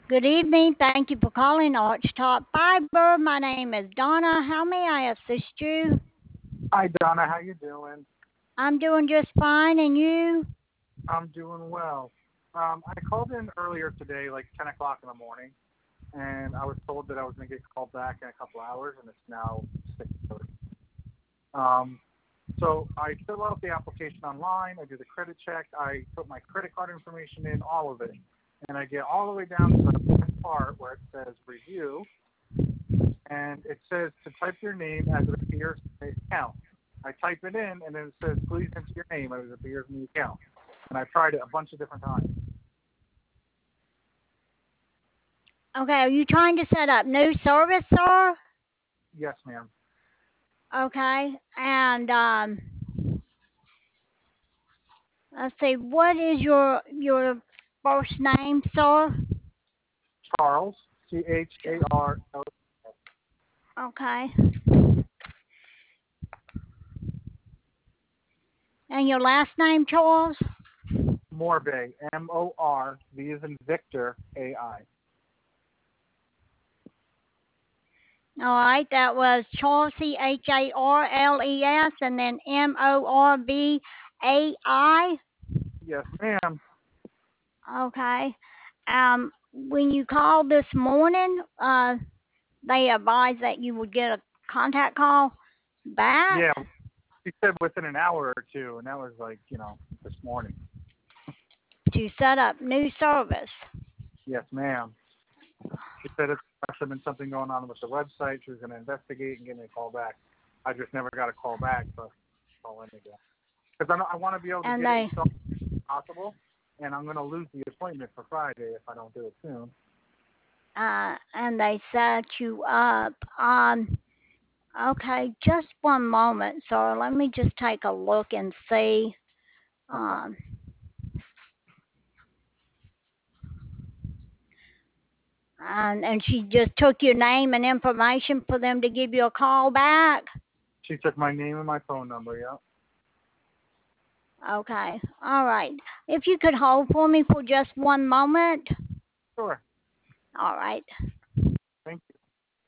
Good evening. Thank you for calling Archtop Fiber. My name is Donna. How may I assist you? Hi, Donna. How you doing? I'm doing just fine, and you? I'm doing well. I called in earlier today, like 10 o'clock in the morning, and I was told that I was going to get called back in a couple hours, and it's now 6:30. Um, so I fill out the application online. I do the credit check. I put my credit card information in, all of it, and I get all the way down to the part where it says review, and it says to type your name as it appears in the account. I type it in, and then it says please enter your name as it appears in the account. And I've tried it a bunch of different times. Okay, are you trying to set up new service, sir? Yes, ma'am. Okay, and let's see, what is your first name, sir? Charles, Charles. Okay, and your last name, Charles? Morbe, Mor, V is in Victor, AI. All right, that was Charles Charles, and then Morvai. Yes, ma'am. Okay. When you called this morning, they advised that you would get a contact call back Yeah, she said within an hour or two, and that was like, this morning. to set up new service. Yes, ma'am. She said it must have been something going on with the website. She was going to investigate and give me a call back. I just never got a call back, so call in again. Because I want to be able to And get it they installed as soon as possible, and I'm going to lose the appointment for Friday if I don't do it soon. and they set you up. Okay, just one moment, sir. Let me just take a look and see. Okay. Um, and she just took your name and information for them to give you a call back. She took my name and my phone number, yeah. Okay, all right. If you could hold for me for just one moment. Sure. All right. Thank you.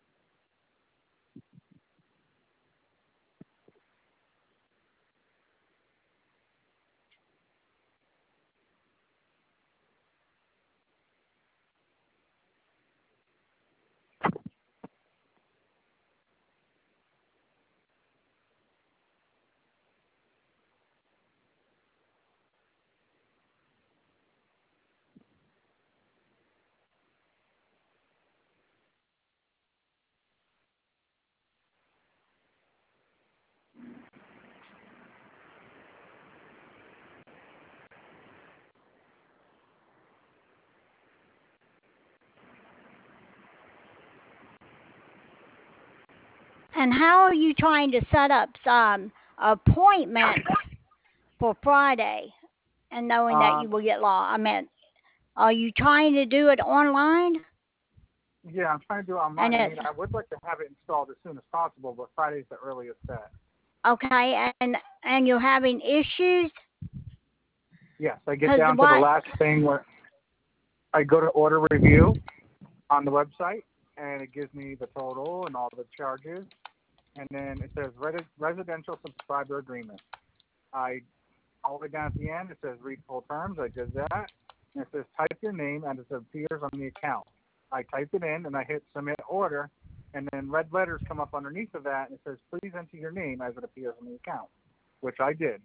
And how are you trying to set up some appointments for Friday and knowing that you Um, will get lost? I mean, are you trying to do it online? yeah, I'm trying to do it And online. I it's mean, I would like to have it installed as soon as possible, but Friday's the earliest set. okay, and you're having issues Yes, I get because down to the what? last thing where I go to order review on the website, and it gives me the total and all the charges, and then it says residential subscriber agreement. I all the way down at the end, it says read full terms. I did that, and it says type your name, and it appears on the account. I type it in, and I hit submit order, and then red letters come up underneath of that, and it says please enter your name as it appears on the account, which I did.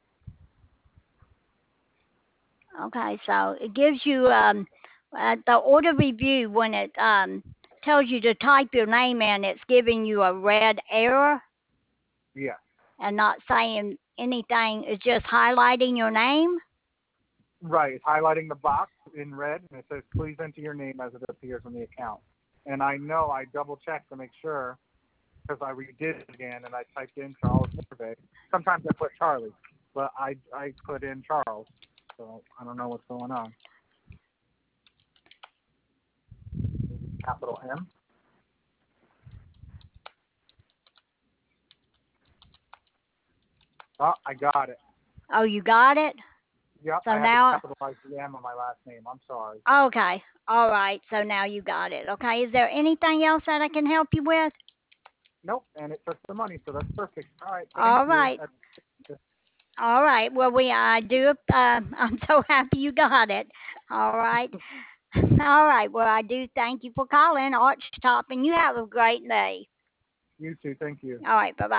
Okay, so it gives you at the order review when it tells you to type your name in, it's giving you a red error Yeah. and not saying anything. It's just highlighting your name. Right. It's highlighting the box in red, and it says, please enter your name as it appears on the account. And I know I double-checked to make sure because I redid it again, and I typed in Charles Morvay. Sometimes I put Charlie, but I put in Charles, so I don't know what's going on. Maybe capital M. Oh, I got it. Oh, you got it? Yep, So I had to now, capitalize the M on my last name. I'm sorry. okay, all right. So now you got it. Okay. Is there anything else that I can help you with? Nope, and it took the money, so that's perfect. All right, thank All you. right. All right. Well, I do. I'm so happy you got it. All right. All right. Well, I do thank you for calling Arch Top, and you have a great day. You too. Thank you. All right. Bye bye.